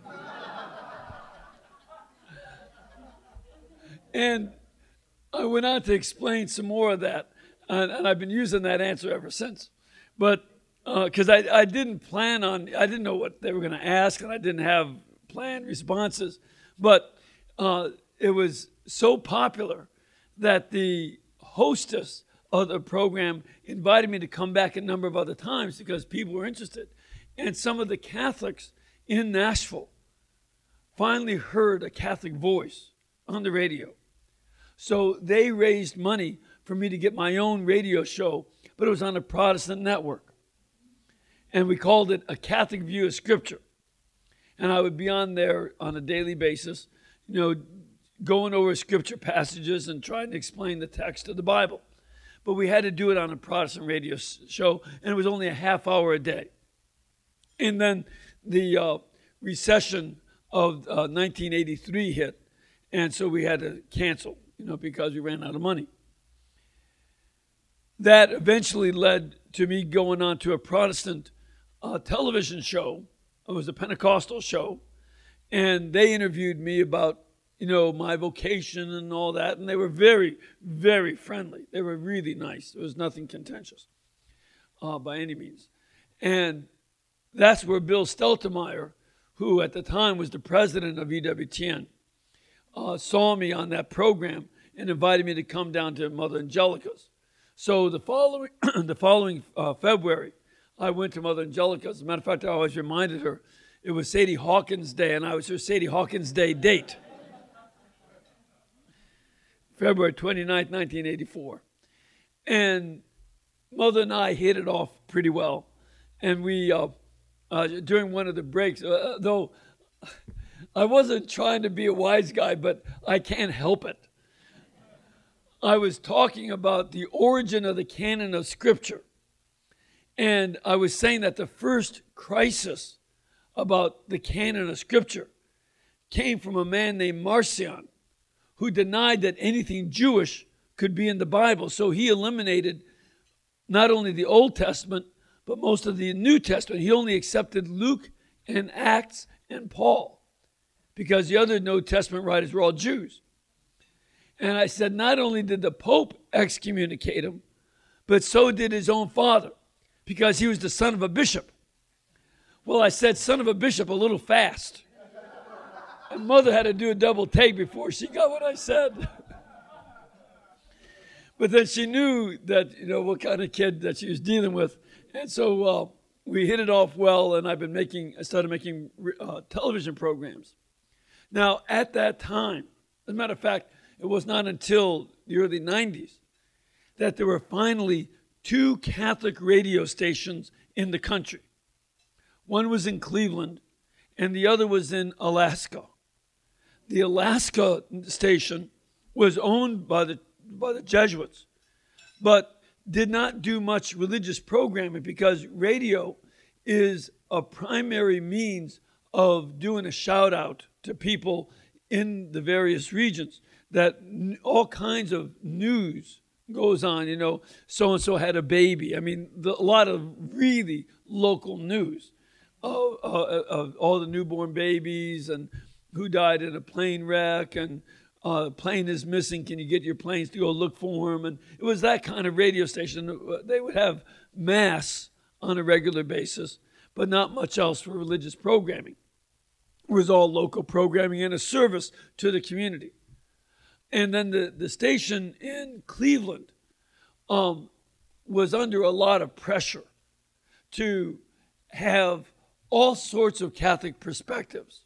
And I went on to explain some more of that, and, and I've been using that answer ever since. But because uh, I, I didn't plan on, I didn't know what they were going to ask, and I didn't have planned responses. But uh, it was so popular that the hostess of the program invited me to come back a number of other times because people were interested. And some of the Catholics in Nashville finally heard a Catholic voice on the radio. So they raised money for me to get my own radio show, but it was on a Protestant network. And we called it A Catholic View of Scripture. And I would be on there on a daily basis, you know, going over scripture passages and trying to explain the text of the Bible. But we had to do it on a Protestant radio show, and it was only a half hour a day. And then the uh, recession of uh, nineteen eighty-three hit, and so we had to cancel, you know, because we ran out of money. That eventually led to me going on to a Protestant uh, television show. It was a Pentecostal show, and they interviewed me about, you know, my vocation and all that, and they were very, very friendly. They were really nice. There was nothing contentious uh, by any means. And that's where Bill Steltemeyer, who at the time was the president of E W T N, uh, saw me on that program and invited me to come down to Mother Angelica's. So the following, the following uh, February, I went to Mother Angelica's. As a matter of fact, I always reminded her it was Sadie Hawkins Day, and I was her Sadie Hawkins Day date. February twenty-ninth, nineteen eighty-four. And Mother and I hit it off pretty well. And we, uh, uh, during one of the breaks, uh, though I wasn't trying to be a wise guy, but I can't help it. I was talking about the origin of the canon of Scripture. And I was saying that the first crisis about the canon of Scripture came from a man named Marcion, who denied that anything Jewish could be in the Bible. So he eliminated not only the Old Testament, but most of the New Testament. He only accepted Luke and Acts and Paul, because the other New Testament writers were all Jews. And I said, not only did the Pope excommunicate him, but so did his own father, because he was the son of a bishop. Well, I said son of a bishop a little fast. And Mother had to do a double take before she got what I said. But then she knew that, you know, what kind of kid that she was dealing with. And so uh, we hit it off well, and I've been making, I started making uh, television programs. Now, at that time, as a matter of fact, it was not until the early nineties that there were finally two Catholic radio stations in the country. One was in Cleveland, and the other was in Alaska. The Alaska station was owned by the by the Jesuits, but did not do much religious programming, because radio is a primary means of doing a shout out to people in the various regions, that all kinds of news goes on. You know, so-and-so had a baby. I mean, the, a lot of really local news of, uh, of all the newborn babies and who died in a plane wreck, and uh, plane is missing. Can you get your planes to go look for him? And it was that kind of radio station. They would have mass on a regular basis, but not much else for religious programming. It was all local programming and a service to the community. And then the, the station in Cleveland um, was under a lot of pressure to have all sorts of Catholic perspectives.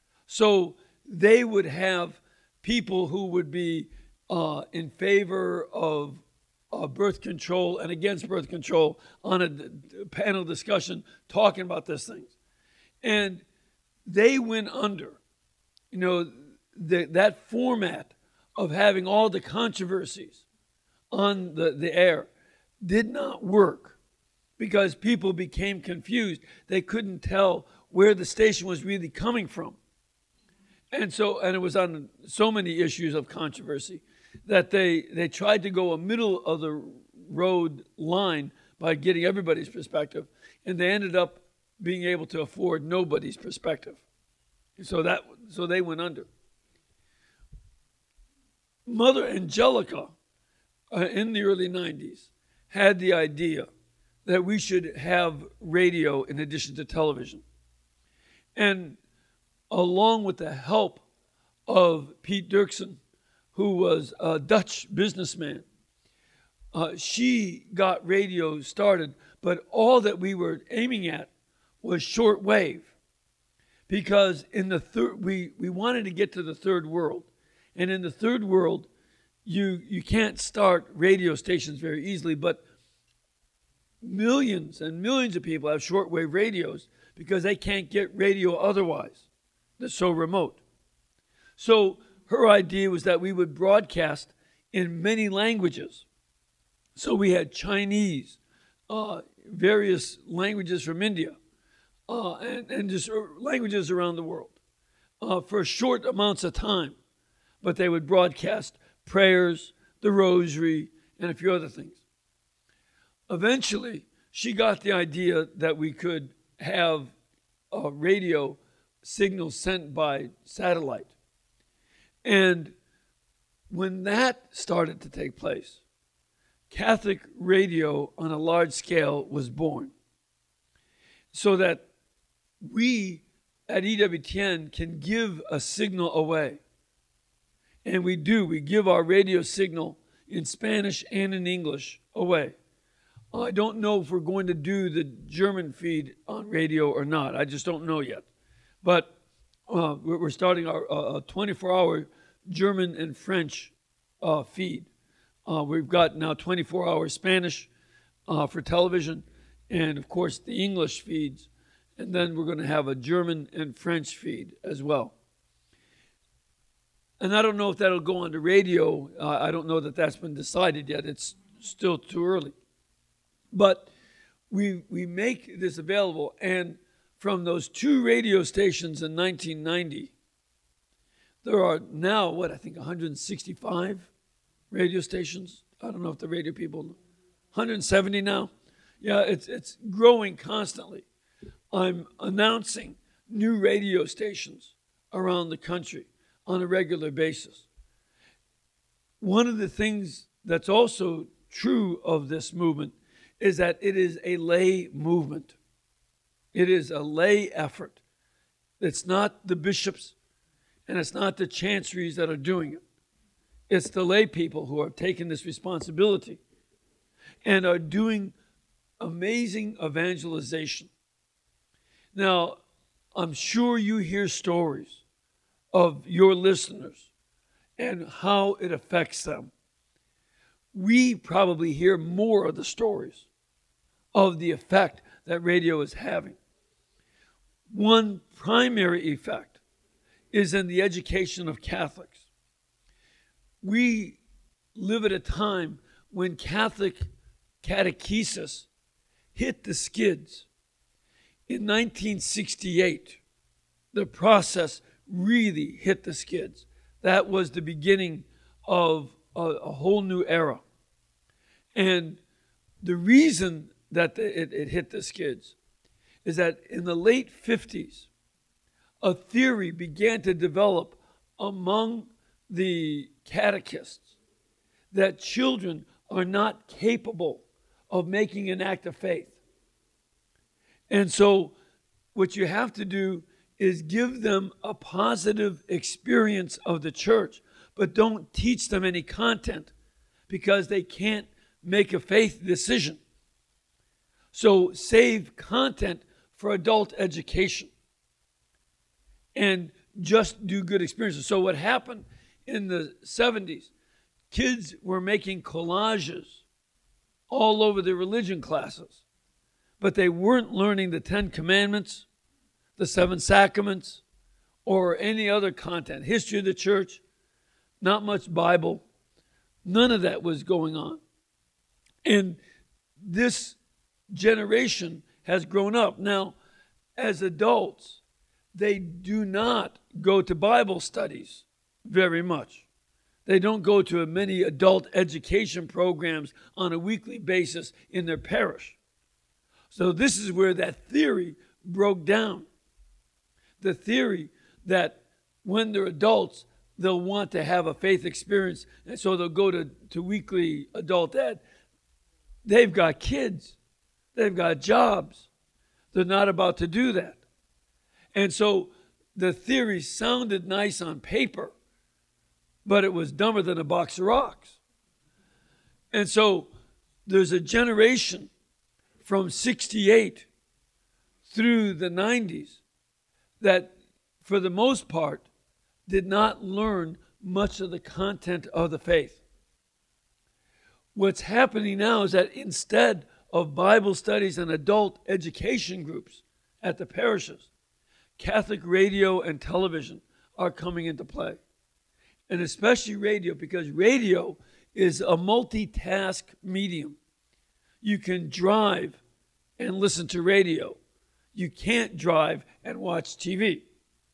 So they would have people who would be uh, in favor of uh, birth control and against birth control on a d- panel discussion talking about these things. And they went under, you know, the, that format of having all the controversies on the, the air did not work, because people became confused. They couldn't tell where the station was really coming from. And so, and it was on so many issues of controversy that they, they tried to go a middle of the road line by getting everybody's perspective, and they ended up being able to afford nobody's perspective. So that, so they went under. Mother Angelica, uh, in the early nineties, had the idea that we should have radio in addition to television. And along with the help of Pete Dirksen, who was a Dutch businessman, uh, she got radio started, but all that we were aiming at was shortwave, because in the third, we, we wanted to get to the third world. And in the third world, you you can't start radio stations very easily, but millions and millions of people have shortwave radios because they can't get radio otherwise. They're so remote. So her idea was that we would broadcast in many languages. So we had Chinese, uh, various languages from India, uh, and, and just languages around the world uh, for short amounts of time. But they would broadcast prayers, the rosary, and a few other things. Eventually, she got the idea that we could have a radio signal sent by satellite. And when that started to take place, Catholic radio on a large scale was born. So that we at E W T N can give a signal away. And we do. We give our radio signal in Spanish and in English away. I don't know if we're going to do the German feed on radio or not. I just don't know yet. But uh, we're starting our uh, twenty-four hour German and French uh, feed. Uh, we've got now twenty-four hour Spanish uh, for television, and of course the English feeds. And then we're going to have a German and French feed as well. And I don't know if that'll go on the radio. Uh, I don't know that that's been decided yet. It's still too early. But we we make this available. And from those two radio stations in nineteen ninety, there are now, what, I think one hundred sixty-five radio stations. I don't know if the radio people, one hundred seventy now. Yeah, it's it's growing constantly. I'm announcing new radio stations around the country on a regular basis. One of the things that's also true of this movement is that it is a lay movement. It is a lay effort. It's not the bishops and it's not the chanceries that are doing it. It's the lay people who are taking this responsibility and are doing amazing evangelization. Now, I'm sure you hear stories of your listeners and how it affects them. We probably hear more of the stories of the effect that radio is having. One primary effect is in the education of Catholics. We live at a time when Catholic catechesis hit the skids. In nineteen sixty-eight, the process really hit the skids. That was the beginning of a, a whole new era. And the reason that the, it, it hit the skids is that in the late fifties, a theory began to develop among the catechists that children are not capable of making an act of faith. And so what you have to do is give them a positive experience of the church, but don't teach them any content because they can't make a faith decision. So save content for adult education and just do good experiences. So what happened in the seventies, kids were making collages all over the religion classes, but they weren't learning the Ten Commandments, the Seven Sacraments, or any other content. History of the church, not much Bible. None of that was going on. And this generation has grown up. Now, as adults, they do not go to Bible studies very much. They don't go to many adult education programs on a weekly basis in their parish. So this is where that theory broke down. The theory that when they're adults, they'll want to have a faith experience, and so they'll go to, to weekly adult ed. They've got kids. They've got jobs. They're not about to do that. And so the theory sounded nice on paper, but it was dumber than a box of rocks. And so there's a generation from sixty-eight through the nineties that for the most part, did not learn much of the content of the faith. What's happening now is that instead of Bible studies and adult education groups at the parishes, Catholic radio and television are coming into play. And especially radio, because radio is a multitask medium. You can drive and listen to radio. You can't drive and watch T V.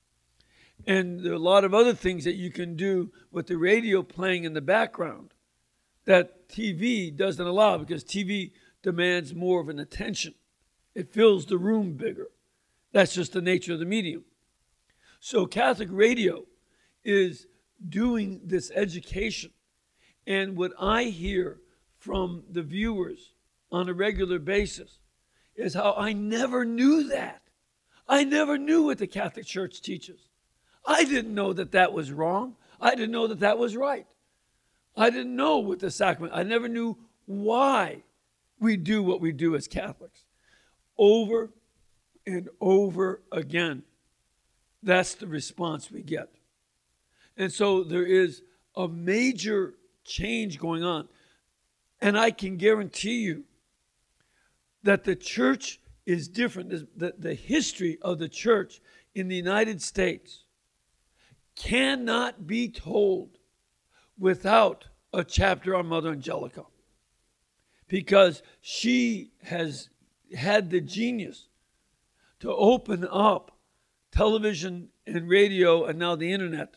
And there are a lot of other things that you can do with the radio playing in the background that T V doesn't allow, because T V demands more of an attention. It fills the room bigger. That's just the nature of the medium. So Catholic radio is doing this education. And what I hear from the viewers on a regular basis is how I never knew that. I never knew what the Catholic Church teaches. I didn't know that that was wrong. I didn't know that that was right. I didn't know what the sacrament, I never knew why we do what we do as Catholics. Over and over again, that's the response we get. And so there is a major change going on. And I can guarantee you that the church is different. The, the history of the church in the United States cannot be told without a chapter on Mother Angelica, because she has had the genius to open up television and radio and now the internet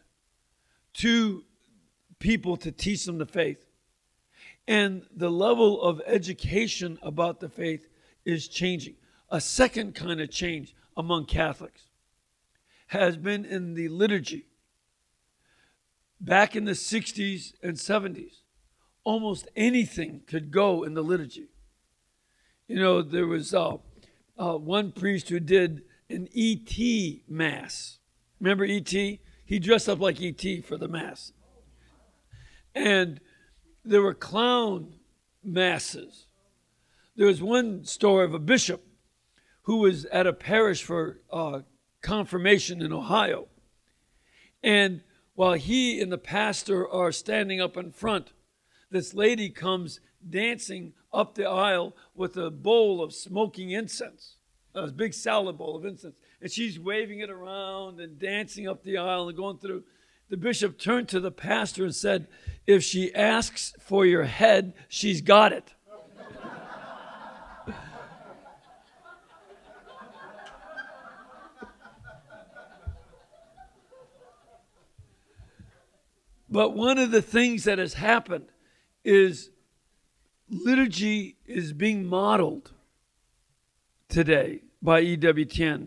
to people to teach them the faith. And the level of education about the faith is changing. A second kind of change among Catholics has been in the liturgy. Back in the sixties and seventies, almost anything could go in the liturgy. You know, there was uh, uh, one priest who did an E T Mass. Remember E T? He dressed up like E T for the Mass. And there were clown masses. There was one story of a bishop who was at a parish for uh, confirmation in Ohio. And while he and the pastor are standing up in front, this lady comes dancing up the aisle with a bowl of smoking incense, a big salad bowl of incense. And she's waving it around and dancing up the aisle and going through. The bishop turned to the pastor and said, "If she asks for your head, she's got it." But one of the things that has happened is liturgy is being modeled today by E W T N.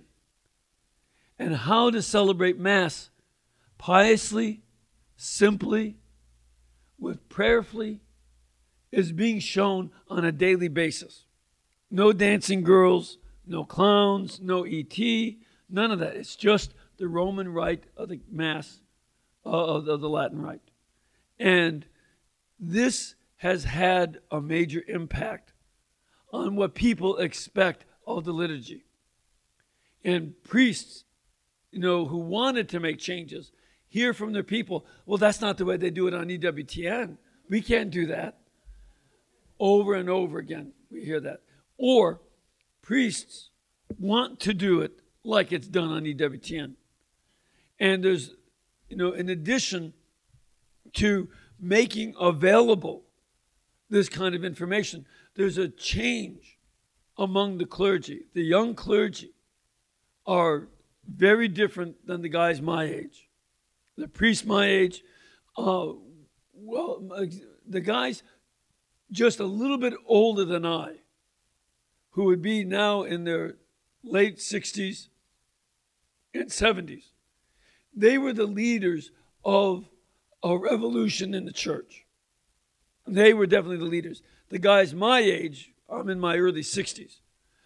And how to celebrate Mass piously, simply, with prayerfully, is being shown on a daily basis. No dancing girls, no clowns, no E T, none of that. It's just the Roman rite of the Mass, uh, of, of the Latin rite. And this has had a major impact on what people expect of the liturgy. And priests, you know, who wanted to make changes, hear from their people, well, that's not the way they do it on E W T N. We can't do that. Over and over again, we hear that. Or priests want to do it like it's done on E W T N. And there's, you know, in addition to making available this kind of information, there's a change among the clergy. The young clergy are very different than the guys my age. The priests my age, uh, well, the guys just a little bit older than I, who would be now in their late sixties and seventies, they were the leaders of a revolution in the church. They were definitely the leaders. The guys my age, I'm in my early sixties,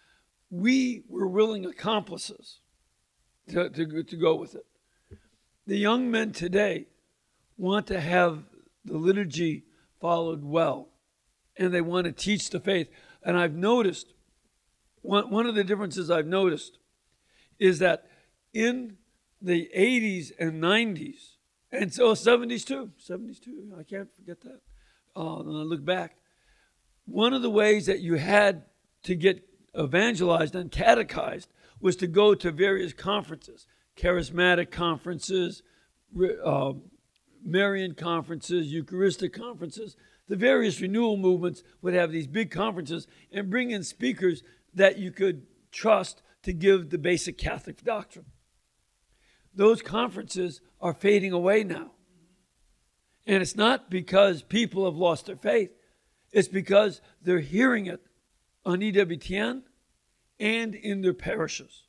we were willing accomplices to, to, to go with it. The young men today want to have the liturgy followed well, and they want to teach the faith. And I've noticed, one, one of the differences I've noticed is that in the eighties and nineties, and so seventies too, seventies too, I can't forget that. Uh, when I look back, one of the ways that you had to get evangelized and catechized was to go to various conferences, charismatic conferences, uh, Marian conferences, Eucharistic conferences. The various renewal movements would have these big conferences and bring in speakers that you could trust to give the basic Catholic doctrine. Those conferences are fading away now. And it's not because people have lost their faith. It's because they're hearing it on E W T N and in their parishes.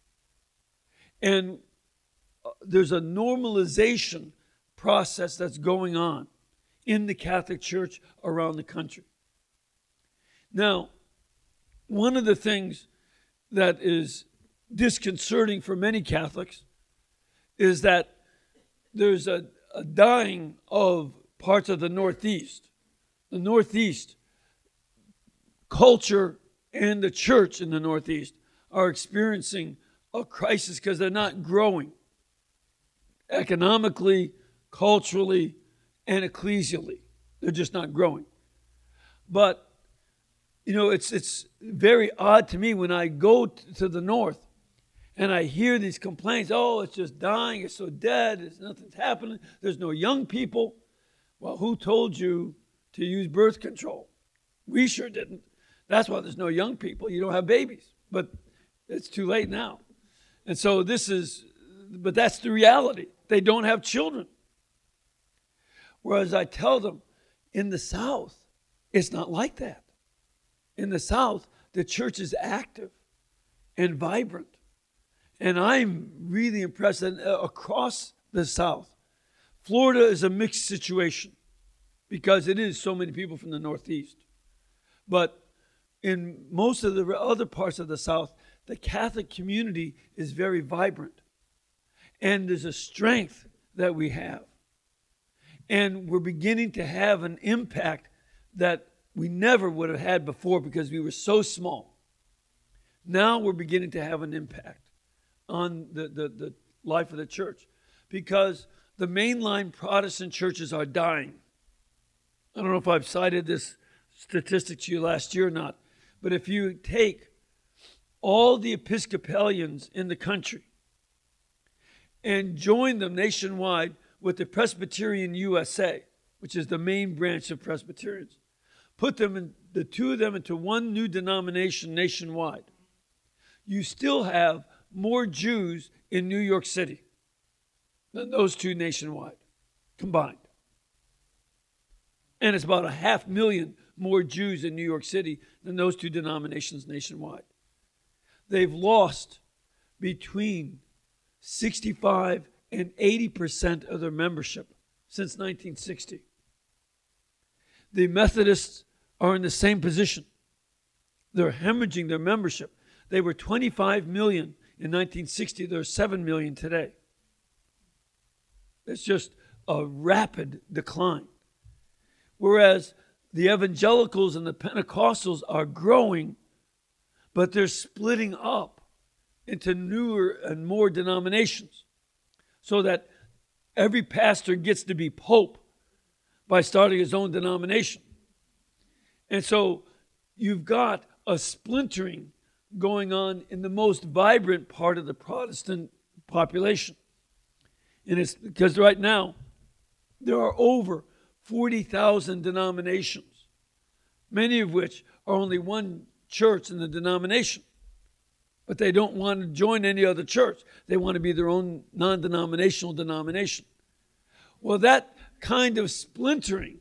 And there's a normalization process that's going on in the Catholic Church around the country. Now, one of the things that is disconcerting for many Catholics is that there's a, a dying of parts of the Northeast. The Northeast culture and the church in the Northeast are experiencing a crisis because they're not growing economically, culturally, and ecclesially. They're just not growing. But, you know, it's it's very odd to me when I go t- to the north and I hear these complaints, oh, it's just dying, it's so dead, it's, nothing's happening, there's no young people. Well, who told you to use birth control? We sure didn't. That's why there's no young people. You don't have babies. But it's too late now. And so this is, but that's the reality. They don't have children. Whereas I tell them, in the South, it's not like that. In the South, the church is active and vibrant. And I'm really impressed that across the South, Florida is a mixed situation because it is so many people from the Northeast. But in most of the other parts of the South, the Catholic community is very vibrant. And there's a strength that we have. And we're beginning to have an impact that we never would have had before because we were so small. Now we're beginning to have an impact on the, the, the life of the church because the mainline Protestant churches are dying. I don't know if I've cited this statistic to you last year or not, but if you take all the Episcopalians in the country and join them nationwide with the Presbyterian U S A, which is the main branch of Presbyterians, put them in, the two of them into one new denomination nationwide, you still have more Jews in New York City than those two nationwide combined. And it's about a half million more Jews in New York City than those two denominations nationwide. They've lost between sixty-five and eighty percent of their membership since nineteen sixty. The Methodists are in the same position. They're hemorrhaging their membership. They were twenty-five million in nineteen sixty. They're seven million today. It's just a rapid decline. Whereas the evangelicals and the Pentecostals are growing, but they're splitting up into newer and more denominations so that every pastor gets to be pope by starting his own denomination. And so you've got a splintering going on in the most vibrant part of the Protestant population. And it's because right now there are over forty thousand denominations, many of which are only one church in the denomination. But they don't want to join any other church. They want to be their own non-denominational denomination. Well, that kind of splintering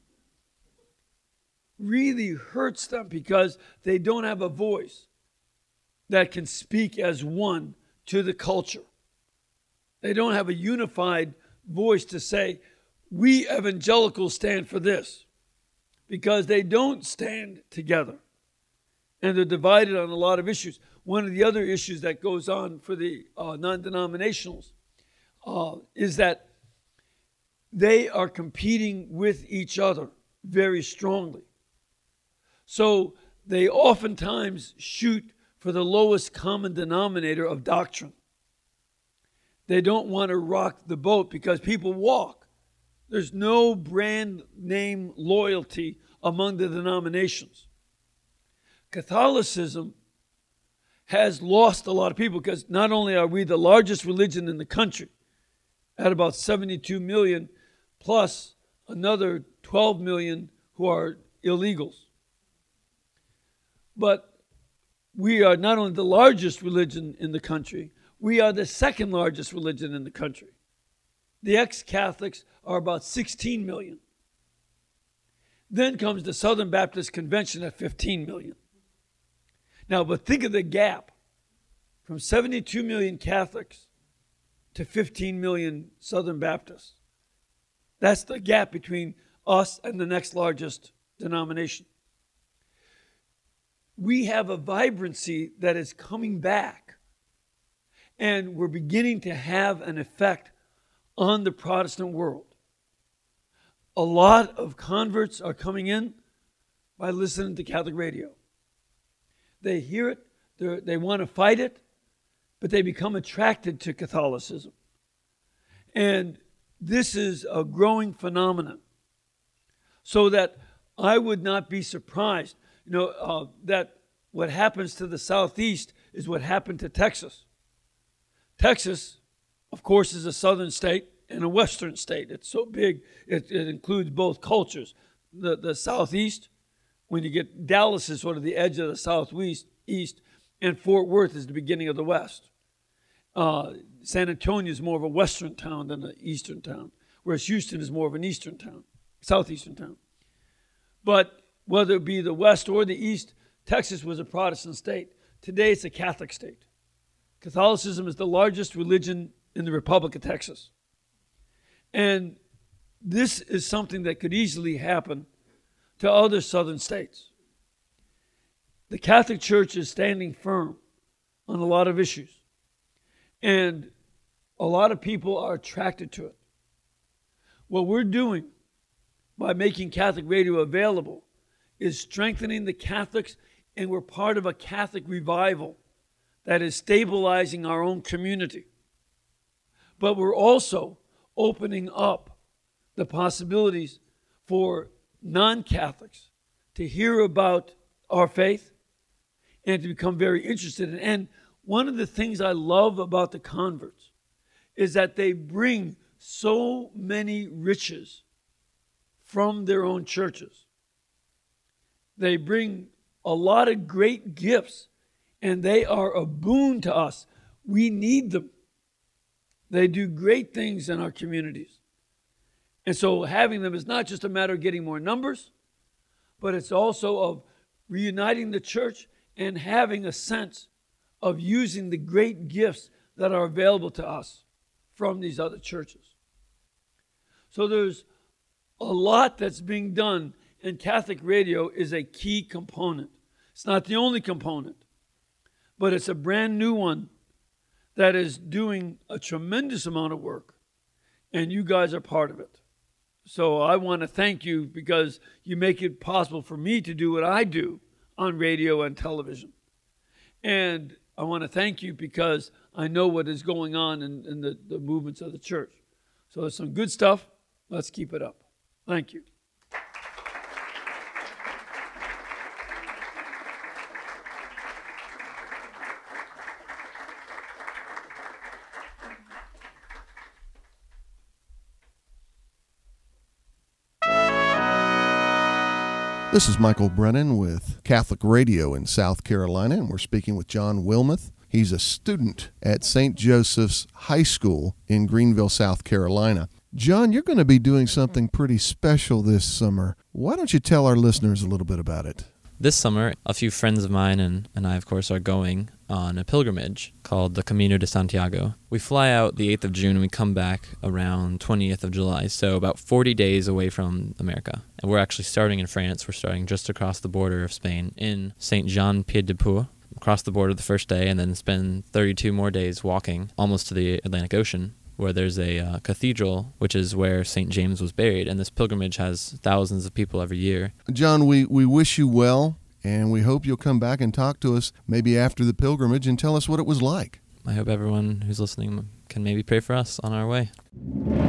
really hurts them because they don't have a voice that can speak as one to the culture. They don't have a unified voice to say, we evangelicals stand for this, because they don't stand together. And they're divided on a lot of issues. One of the other issues that goes on for the uh, non-denominationals uh, is that they are competing with each other very strongly. So they oftentimes shoot for the lowest common denominator of doctrine. They don't want to rock the boat because people walk. There's no brand name loyalty among the denominations. Catholicism has lost a lot of people because not only are we the largest religion in the country at about seventy-two million, plus another twelve million who are illegals, but we are not only the largest religion in the country, we are the second largest religion in the country. The ex-Catholics are about sixteen million. Then comes the Southern Baptist Convention at fifteen million. Now, but think of the gap from seventy-two million Catholics to fifteen million Southern Baptists. That's the gap between us and the next largest denomination. We have a vibrancy that is coming back, and we're beginning to have an effect on the Protestant world. A lot of converts are coming in by listening to Catholic radio. They hear it, they want to fight it, but they become attracted to Catholicism. And this is a growing phenomenon. So that I would not be surprised, you know, uh, that what happens to the Southeast is what happened to Texas. Texas, of course, is a southern state and a western state. It's so big, it, it includes both cultures. The, the Southeast, when you get Dallas is sort of the edge of the Southwest, east, and Fort Worth is the beginning of the West. Uh, San Antonio is more of a western town than an eastern town, whereas Houston is more of an eastern town, southeastern town. But whether it be the West or the East, Texas was a Protestant state. Today it's a Catholic state. Catholicism is the largest religion in the Republic of Texas. And this is something that could easily happen to other southern states. The Catholic Church is standing firm on a lot of issues. And a lot of people are attracted to it. What we're doing by making Catholic radio available is strengthening the Catholics, and we're part of a Catholic revival that is stabilizing our own community. But we're also opening up the possibilities for non-Catholics to hear about our faith and to become very interested in it. And one of the things I love about the converts is that they bring so many riches from their own churches. They bring a lot of great gifts, and they are a boon to us. We need them. They do great things in our communities. And so having them is not just a matter of getting more numbers, but it's also of reuniting the church and having a sense of using the great gifts that are available to us from these other churches. So there's a lot that's being done, and Catholic radio is a key component. It's not the only component, but it's a brand new one that is doing a tremendous amount of work, and you guys are part of it. So I want to thank you because you make it possible for me to do what I do on radio and television. And I want to thank you because I know what is going on in, in the, the movements of the church. So there's some good stuff. Let's keep it up. Thank you. This is Michael Brennan with Catholic Radio in South Carolina, and we're speaking with John Wilmoth. He's a student at Saint Joseph's High School in Greenville, South Carolina. John, you're going to be doing something pretty special this summer. Why don't you tell our listeners a little bit about it? This summer, a few friends of mine and, and I, of course, are going on a pilgrimage called the Camino de Santiago. We fly out the eighth of June and we come back around twentieth of July, so about forty days away from America. And we're actually starting in France. We're starting just across the border of Spain in Saint Jean-Pied-de-Port, across the border the first day, and then spend thirty-two more days walking almost to the Atlantic Ocean, where there's a uh, cathedral, which is where Saint James was buried. And this pilgrimage has thousands of people every year. John, we, we wish you well, and we hope you'll come back and talk to us maybe after the pilgrimage and tell us what it was like. I hope everyone who's listening can maybe pray for us on our way.